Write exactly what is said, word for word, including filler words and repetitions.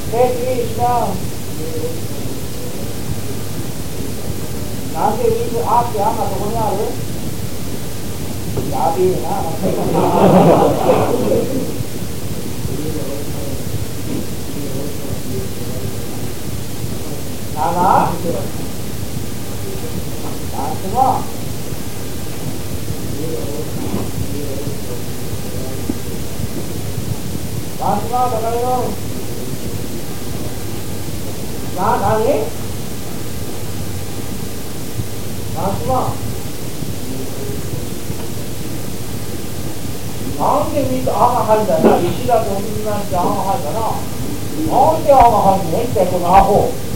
で、次にしな。なんで水、あってあんなとこにある？やべえな。なな？なんすもなんすもだからよ。な、なに？なんすもなんで水、あが入んだよな。石だと水なんてあが入んだな。なんであが入んねんってこのアホ。